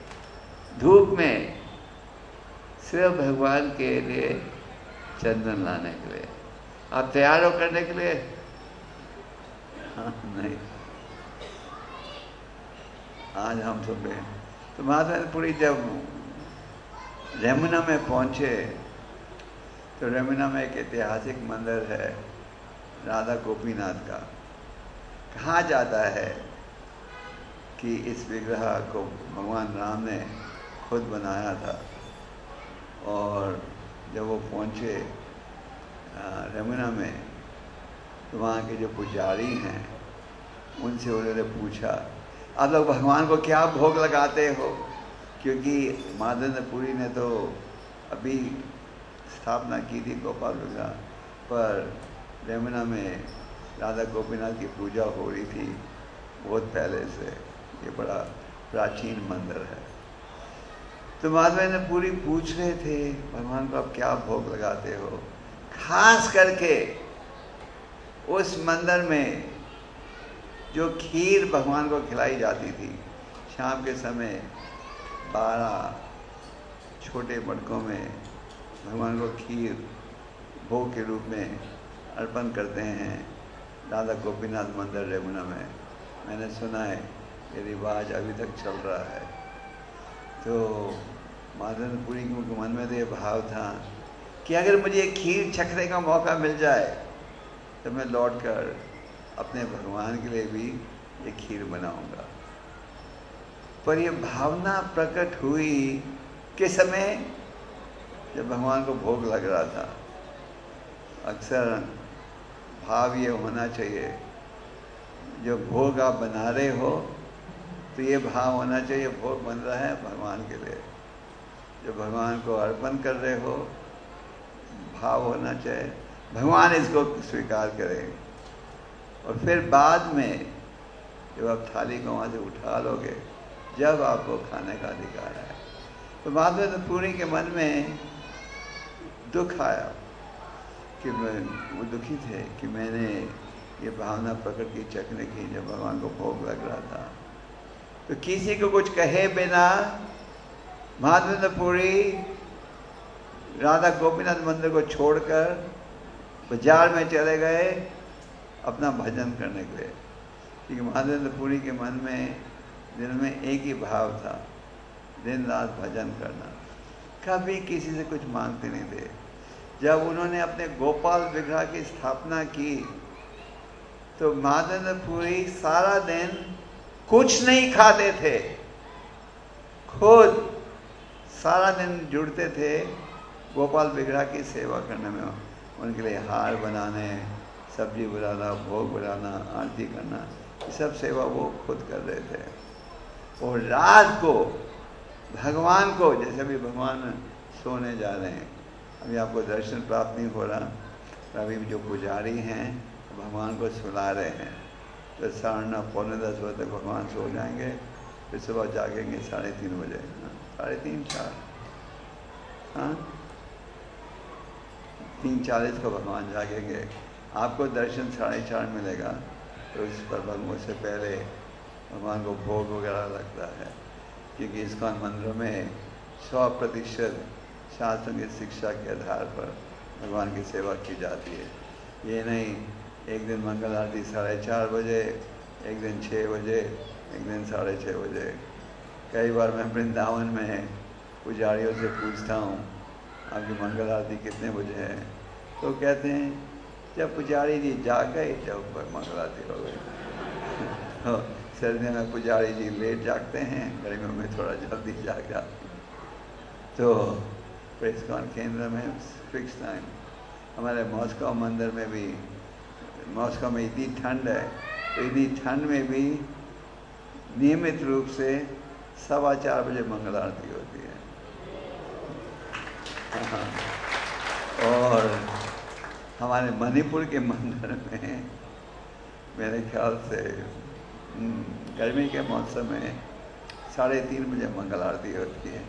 धूप में, सिर्फ भगवान के लिए चंदन लाने के लिए। आप तैयार हो करने के लिए? हाँ, नहीं। आज हम सब तो माधवेंद्र पुरी जब रमुना में पहुंचे, तो रमुना में एक ऐतिहासिक मंदिर है राधा गोपीनाथ का। कहा जाता है कि इस विग्रह को भगवान राम ने खुद बनाया था। और जब वो पहुंचे रमुना में, तो वहाँ के जो पुजारी हैं उनसे उन्होंने पूछा आप लोग भगवान को क्या भोग लगाते हो, क्योंकि माधवेंद्र पुरी ने तो अभी स्थापना की थी गोपाल विग्रह, पर रमुना में राधा गोपीनाथ की पूजा हो रही थी बहुत पहले से। ये बड़ा प्राचीन मंदिर है। तो माधवेंद्र पुरी पूछ रहे थे भगवान को आप क्या भोग लगाते हो। खास करके उस मंदिर में जो खीर भगवान को खिलाई जाती थी, शाम के समय 12 छोटे मटकों में भगवान को खीर भोग के रूप में अर्पण करते हैं राधा गोपीनाथ मंदिर रमुना में। मैंने सुना है ये रिवाज अभी तक चल रहा है। तो माधवेंद्र पुरी के मन में तो ये भाव था कि अगर मुझे खीर चखने का मौका मिल जाए तो मैं लौटकर अपने भगवान के लिए भी ये खीर बनाऊंगा। पर ये भावना प्रकट हुई किस समय? जब भगवान को भोग लग रहा था। अक्सर भाव ये होना चाहिए, जो भोग आप बना रहे हो तो ये भाव होना चाहिए भोग बन रहा है भगवान के लिए। जो भगवान को अर्पण कर रहे हो, भाव होना चाहिए भगवान इसको स्वीकार करें। और फिर बाद में जब आप थाली को वहाँ से उठा लोगे, जब आपको खाने का अधिकार है। तो माधवेंद्र पुरी के मन में दुख आया कि वो दुखी थे कि मैंने ये भावना प्रकट की चखने की जब भगवान को भोग लग रहा था। तो किसी को कुछ कहे बिना माधवेंद्र पुरी राधा गोपीनाथ मंदिर को छोड़कर बाजार में चले गए अपना भजन करने के लिए, क्योंकि महादेव पुरी के मन में दिल में एक ही भाव था, दिन रात भजन करना, कभी किसी से कुछ मांगते नहीं थे। जब उन्होंने अपने गोपाल विग्रह की स्थापना की तो महादेव पुरी सारा दिन कुछ नहीं खाते थे, खुद सारा दिन जुड़ते थे गोपाल विग्रह की सेवा करने में, उनके लिए हार बनाने, सब्जी बनाना, भोग बनाना, आरती करना, ये सब सेवा वो खुद कर रहे थे। और रात को भगवान को, जैसे भी भगवान सोने जा रहे हैं, अभी आपको दर्शन प्राप्त नहीं हो रहा, अभी जो पुजारी हैं भगवान को सुला रहे हैं, तो 9:30 पौने 10 बजे तक भगवान सो जाएंगे, फिर सुबह जागेंगे 3:30 बजे, 3:30 4, हाँ 3:40 को भगवान जागेंगे। आपको दर्शन 4:30 मिलेगा, तो इस पर भगवान से पहले भगवान को भोग वगैरह लगता है, क्योंकि इस्कॉन मंदिरों में 100% शास्त्रों की शिक्षा के आधार पर भगवान की सेवा की जाती है। ये नहीं एक दिन मंगल आरती 4:30 बजे, एक दिन 6 बजे, एक दिन 6:30 बजे। कई बार मैं वृंदावन में पुजारियों से पूछता हूँ आपकी मंगल आरती कितने बजे है, तो कहते हैं जब पुजारी जी जाग गए जब मंगल आरती हो गई। सर्दियों में पुजारी जी लेट जागते हैं, गर्मियों में थोड़ा जल्दी जाग जाते हैं। तो इस्कॉन केंद्र में फिक्स टाइम। हमारे मॉस्को मंदिर में भी, मॉस्को में इतनी ठंड है, तो इतनी ठंड में भी नियमित रूप से 4:15 बजे मंगल आरती होती है। और हमारे मणिपुर के मंदिर में मेरे ख्याल से गर्मी के मौसम में 3:30 बजे मंगल आरती होती है,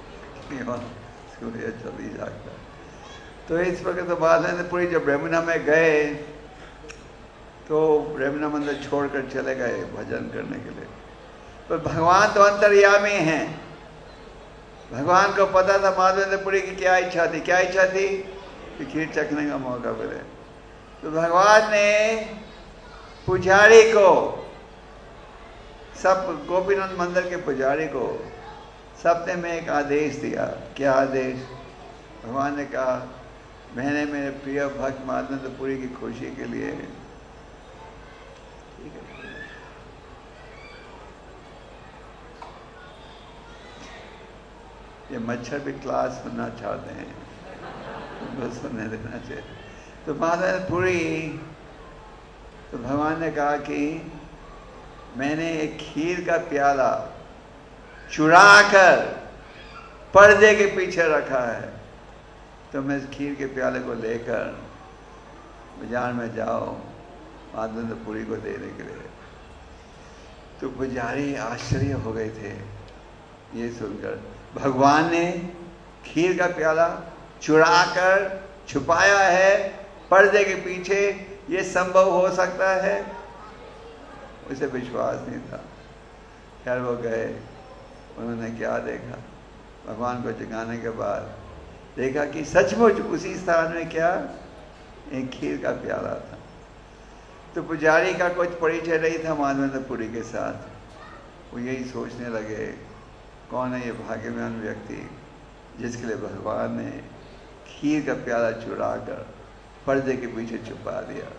सूर्य जल्दी जागता है। तो इस प्रकार तो बात है पूरी। जब ब्रह्मना में गए तो ब्रह्मना मंदिर छोड़कर चले गए भजन करने के लिए, तो भगवान तो अंतर्यामी हैं। भगवान को पता था माधवेंद्रपुरी की क्या इच्छा थी, क्या इच्छा थी कि खीर चखने का मौका मिले। तो भगवान ने पुजारी को, सब गोपीनाथ मंदिर के पुजारी को सपने में एक आदेश दिया। क्या आदेश? भगवान ने कहा मैंने मेरे प्रिय भक्त माधवेंद्रपुरी की खुशी के लिए, ठीक है, ये मच्छर भी क्लास सुनना चाहते हैं, उनको सुनने देना चाहिए। तो माधवेंद्रपुरी, तो भगवान ने कहा कि मैंने एक खीर का प्याला चुरा कर पर्दे के पीछे रखा है, तो मैं इस खीर के प्याले को लेकर बाजार में जाओ माधवेंद्रपुरी को देने के लिए। तो पुजारी आश्चर्य हो गए थे ये सुनकर, भगवान ने खीर का प्याला चुरा कर छुपाया है पर्दे के पीछे, ये संभव हो सकता है? उसे विश्वास नहीं था। खैर वो गए, उन्होंने क्या देखा, भगवान को जगाने के बाद देखा कि सचमुच उसी स्थान में क्या, एक खीर का प्याला था। तो पुजारी का कुछ परिचय नहीं था माधवेंद्रपुरी के साथ। वो यही सोचने लगे कौन है ये भाग्यवान व्यक्ति जिसके लिए भगवान ने खीर का प्याला चुरा कर पर्दे के पीछे छुपा दिया।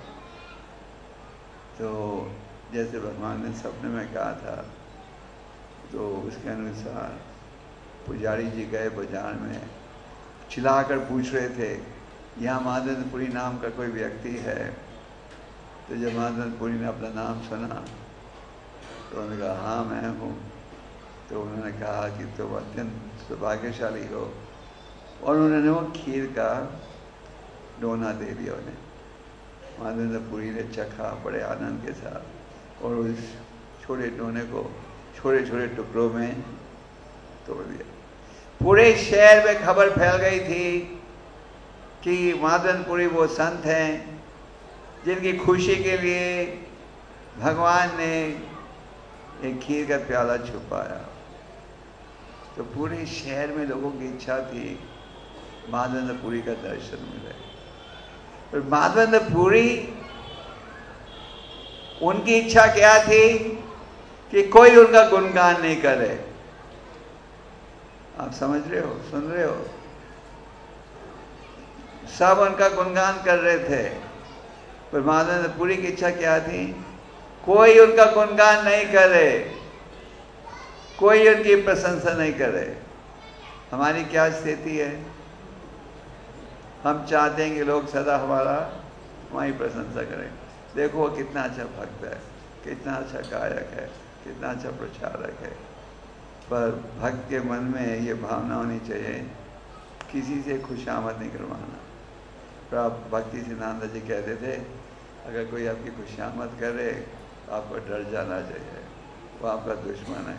तो जैसे भगवान ने सपने में कहा था, तो उसके अनुसार पुजारी जी गए बाजार में, चिल्लाकर पूछ रहे थे यहाँ माधवेंद्रपुरी नाम का कोई व्यक्ति है? तो जब माधवेंद्रपुरी ने अपना नाम सुना तो उन्होंने कहा हाँ मैं हूँ। तो उन्होंने कहा कि तुम अत्यंत सौभाग्यशाली हो, और उन्होंने वो खीर का डोना दे दिया उन्हें। माधवेंद्रपुरी ने चखा बड़े आनंद के साथ, और उस छोटे डोने को छोटे छोटे टुकड़ों में तोड़ दिया। पूरे शहर में खबर फैल गई थी कि माधवेंद्रपुरी वो संत हैं जिनकी खुशी के लिए भगवान ने एक खीर का प्याला छुपाया। तो पूरे शहर में लोगों की इच्छा थी माधवेंद्रपुरी का दर्शन मिले। और माधवेंद्रपुरी, उनकी इच्छा क्या थी कि कोई उनका गुणगान नहीं करे। आप समझ रहे हो, सुन रहे हो? सब उनका गुणगान कर रहे थे, पर माधवेंद्रपुरी की इच्छा क्या थी? कोई उनका गुणगान नहीं करे, कोई उनकी प्रशंसा नहीं करे। हमारी क्या स्थिति है? हम चाहते हैं कि लोग सदा हमारी प्रशंसा करें। देखो वो कितना अच्छा भक्त है, कितना अच्छा गायक है, कितना अच्छा प्रचारक है। पर भक्त के मन में ये भावना होनी चाहिए, किसी से खुशामद नहीं करवाना। प्रभु भक्ति सिद्धांत जी कहते थे, अगर कोई आपकी खुशामद करे तो आपको डर जाना चाहिए, वो आपका दुश्मन है।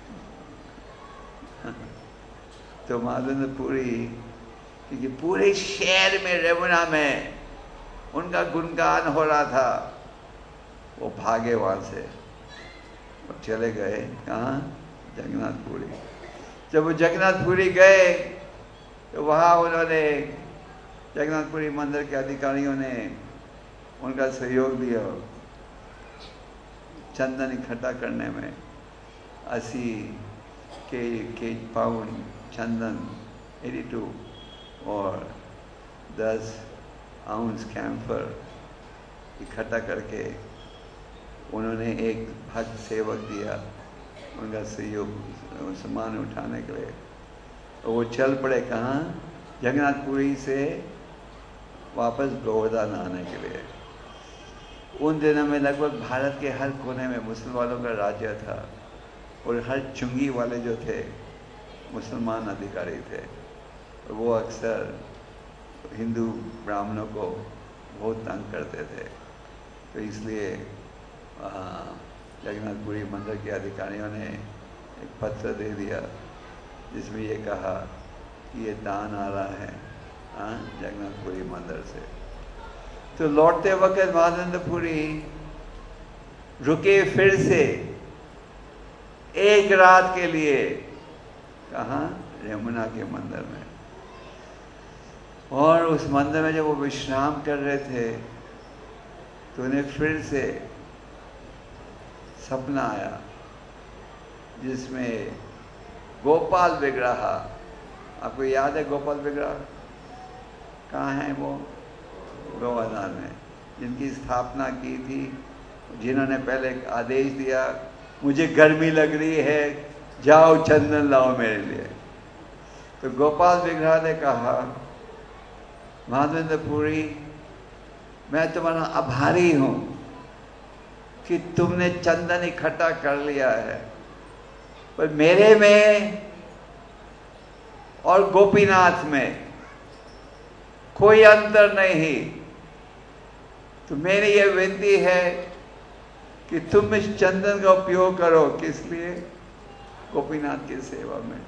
तो माधवेंद्रपुरी, क्योंकि पूरे शहर में, रेमुना में उनका गुणगान हो रहा था, वो भागे वहां से और चले गए कहाँ? जगन्नाथपुरी। जब वो जगन्नाथपुरी गए तो वहाँ उन्होंने, जगन्नाथपुरी मंदिर के अधिकारियों ने उनका सहयोग दिया चंदन इकट्ठा करने में। 80 के पाउंड चंदन 82 और 10 आउंस कैम्फर इकट्ठा करके उन्होंने एक भक्त सेवक दिया उनका सहयोग सामान उठाने के लिए। और वो चल पड़े कहाँ? जगन्नाथपुरी से वापस गोवर्धन आने के लिए। उन दिनों में लगभग भारत के हर कोने में मुसलमानों का राज्य था और हर चुंगी वाले जो थे मुसलमान अधिकारी थे। और वो अक्सर हिंदू ब्राह्मणों को बहुत तंग करते थे। तो इसलिए जगन्नाथपुरी मंदिर के अधिकारियों ने एक पत्र दे दिया जिसमें ये कहा कि ये दान आ रहा है जगन्नाथपुरी मंदिर से। तो लौटते वक्त माधवेंद्रपुरी रुके फिर से एक रात के लिए, कहाँ? यमुना के मंदिर में। और उस मंदिर में जब वो विश्राम कर रहे थे तो उन्हें फिर से सपना आया जिसमें गोपाल विग्रह, आपको याद है गोपाल विग्रह कहाँ है? वो गोवर्धन में, जिनकी स्थापना की थी, जिन्होंने पहले आदेश दिया, मुझे गर्मी लग रही है, जाओ चंदन लाओ मेरे लिए। तो गोपाल विग्रह ने कहा, माधवेंद्रपुरी, मैं तुम्हारा आभारी हूं कि तुमने चंदन इकट्ठा कर लिया है, पर मेरे में और गोपीनाथ में कोई अंतर नहीं। तो मेरी यह विनती है कि तुम इस चंदन का उपयोग करो। किस लिए? गोपीनाथ की सेवा में।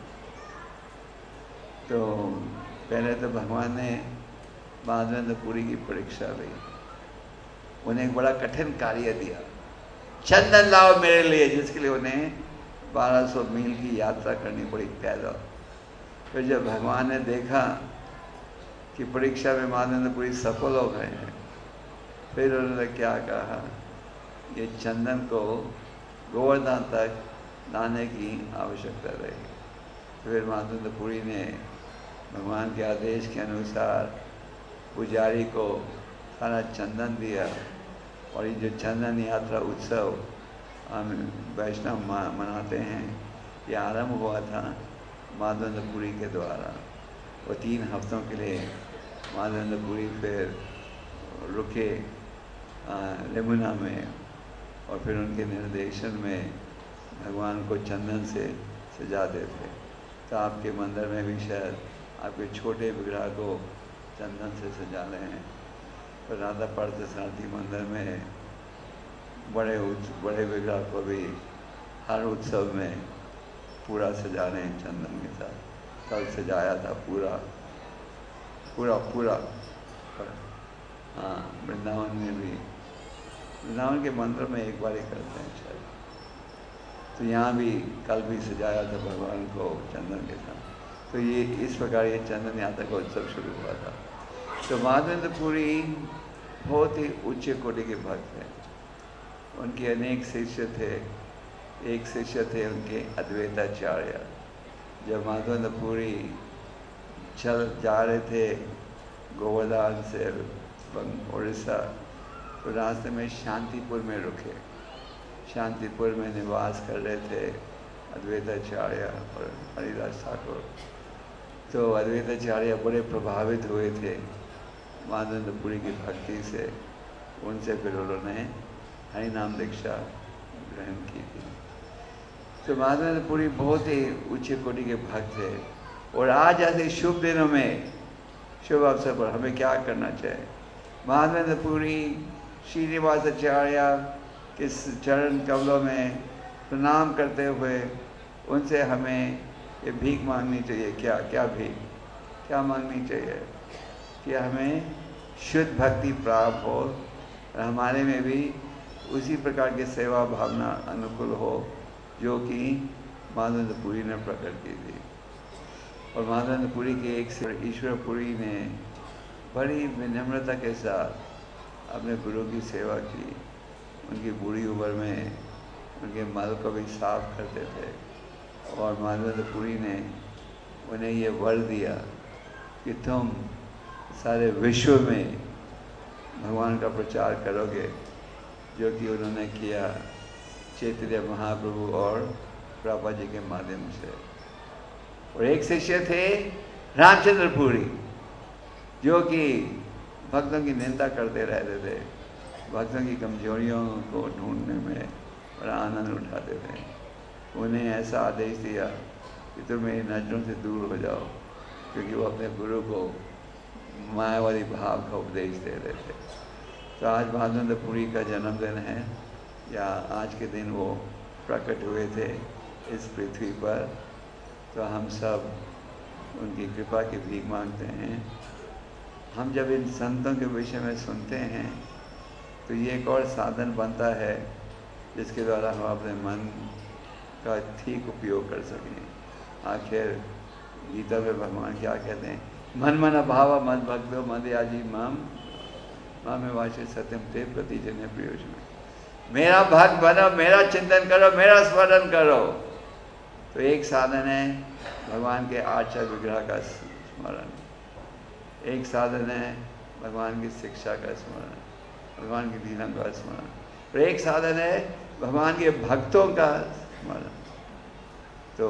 तो पहले तो भगवान ने माधवेंद्रपुरी की परीक्षा ली, उन्हें एक बड़ा कठिन कार्य दिया, चंदन लाओ मेरे लिए, जिसके लिए उन्हें 1200 मील की यात्रा करनी पड़ी पैदल। फिर जब भगवान ने देखा कि परीक्षा में माधवेंद्रपुरी सफल हो गए हैं, फिर उन्होंने क्या कहा, ये चंदन को गोवर्धन तक लाने की आवश्यकता रही। फिर माधवेंद्रपुरी ने भगवान के आदेश के अनुसार पुजारी को सारा चंदन दिया। और ये जो चंदन यात्रा उत्सव हम वैष्णव मनाते हैं, ये आरंभ हुआ था माधवेंद्रपुरी के द्वारा। वो 3 हफ्तों के लिए माधवेंद्रपुरी फिर रुके यमुना में, और फिर उनके निर्देशन में भगवान को चंदन से सजाते थे। तो आपके मंदिर में भी शायद आपके छोटे विग्रह को चंदन से सजा रहे हैं। तो राधा पार्थ सारथी मंदिर में बड़े विग्रह को भी हर उत्सव में पूरा सजा रहे हैं चंदन के साथ। कल सजाया था पूरा। हाँ, वृंदावन में भी, वृंदावन के मंदिर में एक बार ही करते हैं शायद। तो यहाँ भी कल भी सजाया था भगवान को चंदन के साथ। तो ये इस प्रकार ये चंदन यात्रा का उत्सव शुरू हुआ था। तो माधवेंद्रपुरी बहुत ही उच्च कोटि के भक्त हैं। उनके अनेक शिष्य थे। एक शिष्य थे उनके अद्वैताचार्य। जब माधवेंद्रपुरी चल जा रहे थे गोवर्धन से उड़ीसा, तो रास्ते में शांतिपुर में रुके। शांतिपुर में निवास कर रहे थे अद्वैताचार्य और हरिदास ठाकुर। तो अद्वैताचार्य बड़े प्रभावित हुए थे माधवेंद्रपुरी की भक्ति से। उनसे फिर उन्होंने हरि नाम दीक्षा ग्रहण की थी। तो माधवेंद्रपुरी बहुत ही उच्च कोटि के भक्त थे। और आज ऐसे शुभ दिनों में, शुभ अवसर पर हमें क्या करना चाहिए? माधवेंद्रपुरी श्रीनिवासाचार्य के चरण कमलों में प्रणाम करते हुए उनसे हमें ये भीख मांगनी चाहिए। क्या भीख क्या मांगनी चाहिए? कि हमें शुद्ध भक्ति प्राप्त हो और हमारे में भी उसी प्रकार की सेवा भावना अनुकूल हो जो कि माधवेंद्रपुरी ने प्रकट की थी। और माधवेंद्रपुरी के एक ईश्वरपुरी ने बड़ी विनम्रता के साथ अपने गुरु की सेवा की। उनकी बूढ़ी उम्र में उनके मल को भी साफ करते थे। और माधवेंद्रपुरी ने उन्हें ये वर दिया कि तुम सारे विश्व में भगवान का प्रचार करोगे, जो कि उन्होंने किया चैतन्य महाप्रभु और प्रभुपाद जी के माध्यम से। और एक शिष्य थे रामचंद्रपुरी, जो कि भक्तों की निंदा करते रहते थे, भक्तों की कमजोरियों को ढूंढने में बड़ा आनंद उठाते थे। उन्हें ऐसा आदेश दिया कि तुम मेरी नजरों से दूर हो जाओ, क्योंकि वो अपने गुरु को मायावादी भाव का उपदेश दे रहे थे। तो आज माधवेंद्रपुरी का जन्मदिन है, या आज के दिन वो प्रकट हुए थे इस पृथ्वी पर। तो हम सब उनकी कृपा की भीख मांगते हैं। हम जब इन संतों के विषय में सुनते हैं तो ये एक और साधन बनता है जिसके द्वारा हम अपने मन का ठीक उपयोग कर सकें। आखिर गीता में भगवान क्या कहते हैं? मन मन भाव मद भक्तो मद याजी माम में वाचे सत्यम ते प्रतिजन्य प्रयोजन। मेरा भक्त बनो, मेरा चिंतन करो, मेरा स्मरण करो। तो एक साधन है भगवान के आचार विग्रह का स्मरण, एक साधन है भगवान की शिक्षा का स्मरण, भगवान की लीला का स्मरण, और एक साधन है भगवान के भक्तों का स्मरण। तो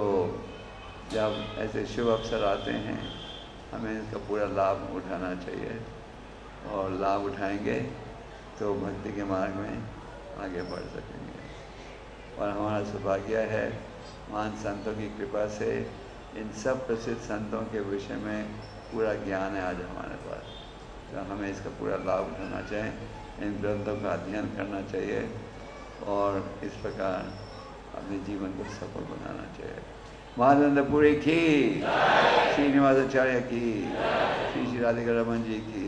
जब ऐसे शुभ अवसर आते हैं हमें इसका पूरा लाभ उठाना चाहिए, और लाभ उठाएंगे तो भक्ति के मार्ग में आगे बढ़ सकेंगे। और हमारा सौभाग्य है महान संतों की कृपा से इन सब प्रसिद्ध संतों के विषय में पूरा ज्ञान है आज हमारे पास। तो हमें इसका पूरा लाभ उठाना चाहिए, इन ग्रंथों का अध्ययन करना चाहिए और इस प्रकार अपने जीवन को सफल बनाना चाहिए। माधवेंद्रपुरी की, श्रीनिवासाचार्य की, श्री राधिका रमन जी की।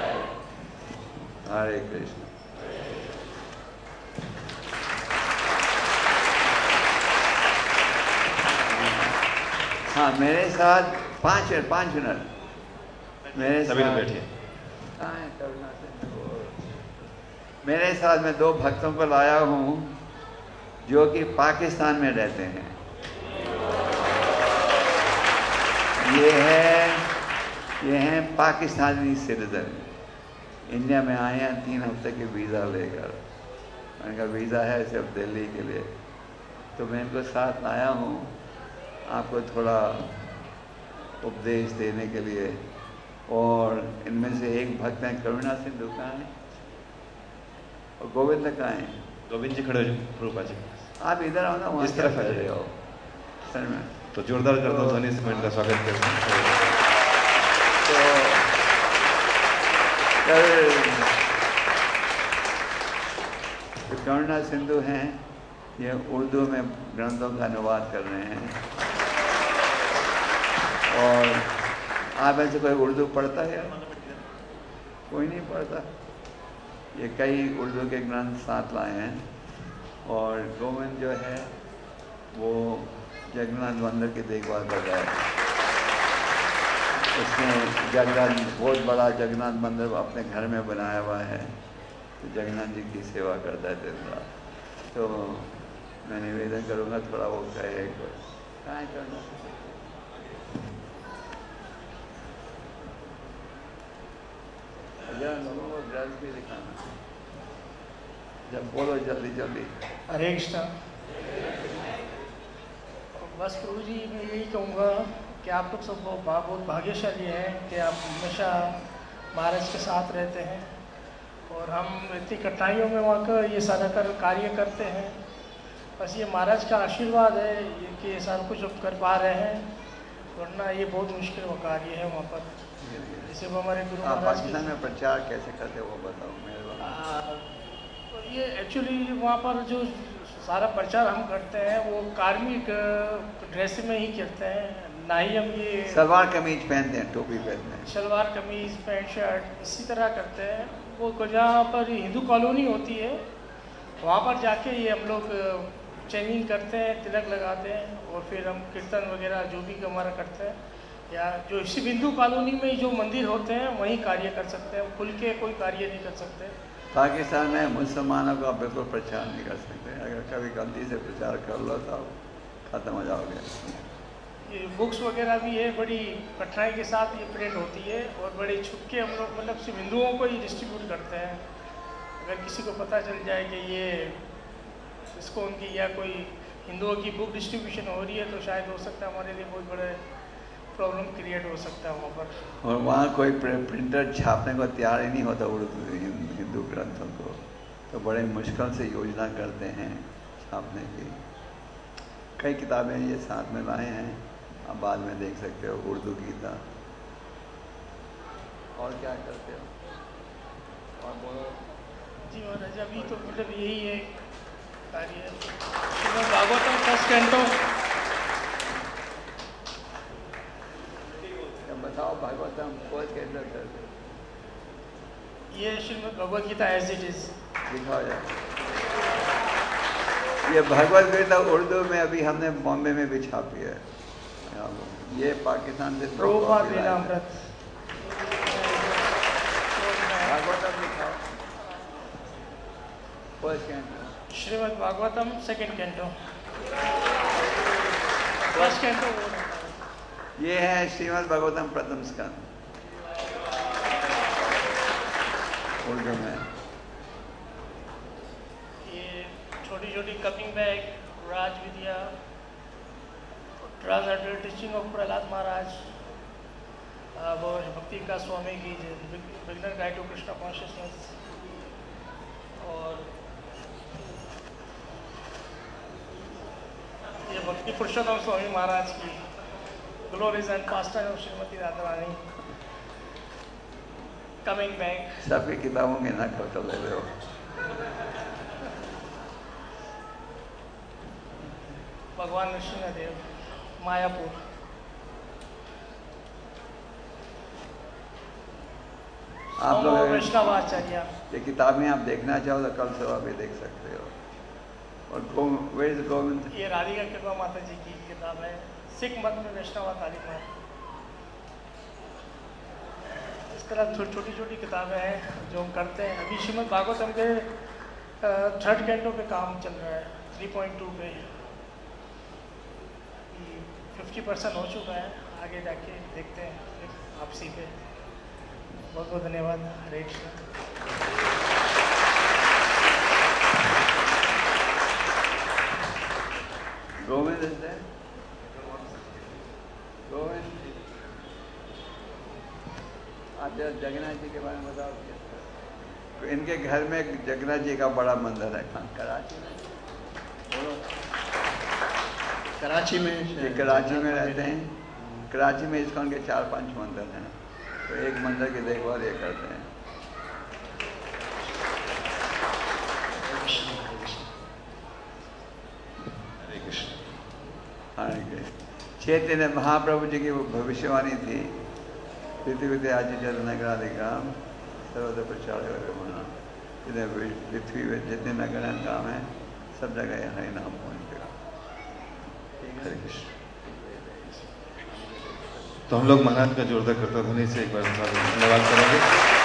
हरे कृष्ण। हाँ, मेरे साथ 5 मिनट मेरे सभी लोग बैठिए। मेरे साथ मैं 2 भक्तों को लाया हूँ जो कि पाकिस्तान में रहते हैं। ये हैं पाकिस्तानी सिटीजन, इंडिया में आए हैं 3 हफ्ते के वीज़ा लेकर। उनका वीज़ा है सिर्फ दिल्ली के लिए। तो मैं इनको साथ लाया हूँ आपको थोड़ा उपदेश देने के लिए। और इनमें से एक भक्त हैं करुणा सिंधु, कहाँ हैं? और गोविंद कहाँ हैं? गोविंद जी खड़े हो रूपा जी, आप इधर आओ ना, इस तरफ आ रहे हो सर में। तो जोरदार करता हूँ ध्वनि से मैं इनका स्वागत करता हूँ। तो करुणा सिंधु हैं, ये उर्दू में ग्रंथों का अनुवाद कर रहे हैं। और आप ऐसे कोई उर्दू पढ़ता है? कोई नहीं पढ़ता। ये कई उर्दू के ग्रंथ साथ लाए हैं। और गोविंद जो है वो जगन्नाथ मंदिर की देखभाल कर रहा है। उसने जगन्नाथ, बहुत बड़ा जगन्नाथ मंदिर अपने घर में बनाया हुआ है, तो जगन्नाथ जी की सेवा करता है दिन रात। तो मैं निवेदन करूँगा थोड़ा वो कहे कहाँ करना लोगों को ड्रेस भी दिखाना। जब बोलो जल्दी जल्दी। हरे कृष्णा। बस प्रभु जी मैं यही कहूँगा कि आप लोग सब बहुत भाग्यशाली हैं कि आप हमेशा महाराज के साथ रहते हैं, और हम इतनी कठिनाइयों में वहाँ का ये सारा कार्य करते हैं। बस ये महाराज का आशीर्वाद है कि ये सारा कुछ अब कर पा रहे हैं, वरना ये बहुत मुश्किल कार्य है वहाँ पर। जैसे वो हमारे गुरु महाराज पाकिस्तान में प्रचार कैसे करते हो वो बताओ मेरे। ये एक्चुअली वहाँ पर जो सारा प्रचार हम करते हैं वो कार्मिक ड्रेस में ही करते हैं, ना ही हम ये सलवार कमीज पहनते हैं, टोपी पहनते हैं, सलवार कमीज पैंट शर्ट इसी तरह करते हैं। वो जहाँ पर हिंदू कॉलोनी होती है वहाँ पर जाके ये हम लोग चेंजिंग करते हैं, तिलक लगाते हैं, और फिर हम कीर्तन वगैरह जो भी हमारा करते हैं, या जो इसी हिंदू कॉलोनी में जो मंदिर होते हैं वहीं कार्य कर सकते हैं, खुल के कोई कार्य नहीं कर सकते। पाकिस्तान में मुसलमानों का बिल्कुल प्रचार नहीं कर सकते, अगर कभी गलती से प्रचार कर लो तो खत्म हो जाओगे। ये बुक्स वगैरह भी है, बड़ी कठिनाई के साथ ये प्रिंट होती है, और बड़े छुपके हम लोग मतलब सिर्फ हिंदुओं को ही डिस्ट्रीब्यूट करते हैं। अगर किसी को पता चल जाए कि ये इसको उनकी या कोई हिंदुओं की बुक डिस्ट्रीब्यूशन हो रही है तो शायद हो सकता है हमारे लिए बहुत बड़े प्रॉब्लम क्रिएट हो सकता है वहाँ पर। और वहाँ कोई प्रिंटर छापने को तैयार ही नहीं होता उर्दू हिंदू ग्रंथों को, तो बड़े मुश्किल से योजना करते हैं छापने की। कई किताबें ये साथ में लाए हैं, आप बाद में देख सकते हो, उर्दू गीता। और क्या करते हो और बोलो जी महाराज, अभी तो मतलब यही है कार्य। Shrimad Bhagavatam first canto. बताओ भागवतम फर्स्ट कैंटो करते। ये Shrimad Bhagavad Gita as it is दिखाओ जाए। ये भगवद गीता उर्दू में अभी हमने बॉम्बे में भी छापी है। ये पाकिस्तान से प्रभुपाद लीलामृत। भागवतम दिखाओ first canto. Shrimad Bhagavatam second canto. First canto वो ये है श्रीमद् भागवतम प्रथम स्कंद उर्दू में। ये छोटी छोटी coming back, Raj Vidya, translated teaching of Prahlad Maharaj, वो भक्ति का स्वामी की beginner guide to Krishna consciousness, और ये भक्ति पुरुषोत्तम स्वामी महाराज की glories and pastime of Shrimati Radha Rani, coming back. सबकी किताबों में ना फोटो ले रहे हो। भगवान नृसिंहदेव, मायापुर। आप लोग वैष्णवाचार्य। ये किताबें आप देखना चाहो तो कल सुबह भी देख सकते हो। और गोविंद, ये राधिका कृपा माता जी की किताब है, सिख मत में वैष्णवा तारीख है। इस तरह छोटी छोटी किताबें हैं जो हम करते हैं। अभी श्रीमद् भागवतम के थर्ड कैंटो पे काम चल रहा है, 3.2 पे 50% हो चुका है, आगे जाके देखते हैं आपसी पे। बहुत बहुत धन्यवाद। हरे कृष्ण। Govind is there? गोविंद, आप जगन्नाथ जी के बारे में बताओ। तो इनके घर में जगन्नाथ जी का बड़ा मंदिर है, कराची में। बोलो। कराची में। ये कराची में रहते हैं। कराची में इस्कॉन के 4-5 मंदिर हैं, तो एक मंदिर की देखभाल ये करते हैं। चैतन्य महाप्रभु जी की वो भविष्यवाणी थी, पृथ्वी आज नगराधिकाम सर्वत्र प्रचार होना। पृथ्वी में जितने नगर काम है सब जगह हरि नाम पहुँचेगा। हरे कृष्ण। तो हम लोग महाराज का जोरदार करता ध्वनि से एक बार धन्यवाद करेंगे।